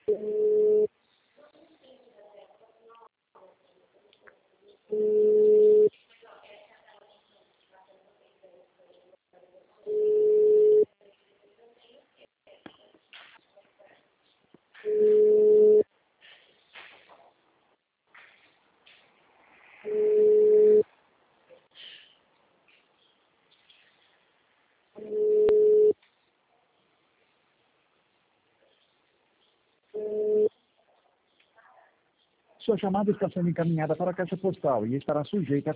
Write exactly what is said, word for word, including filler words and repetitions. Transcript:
Sua chamada está sendo encaminhada para a caixa postal e estará sujeita a